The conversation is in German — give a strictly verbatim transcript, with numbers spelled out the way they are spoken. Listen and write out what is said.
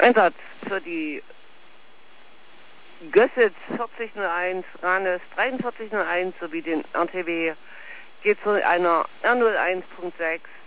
Einsatz für die Gössitz vierzig null eins, Ranes dreiundvierzig null eins sowie den R T W geht zu einer R null eins Punkt sechs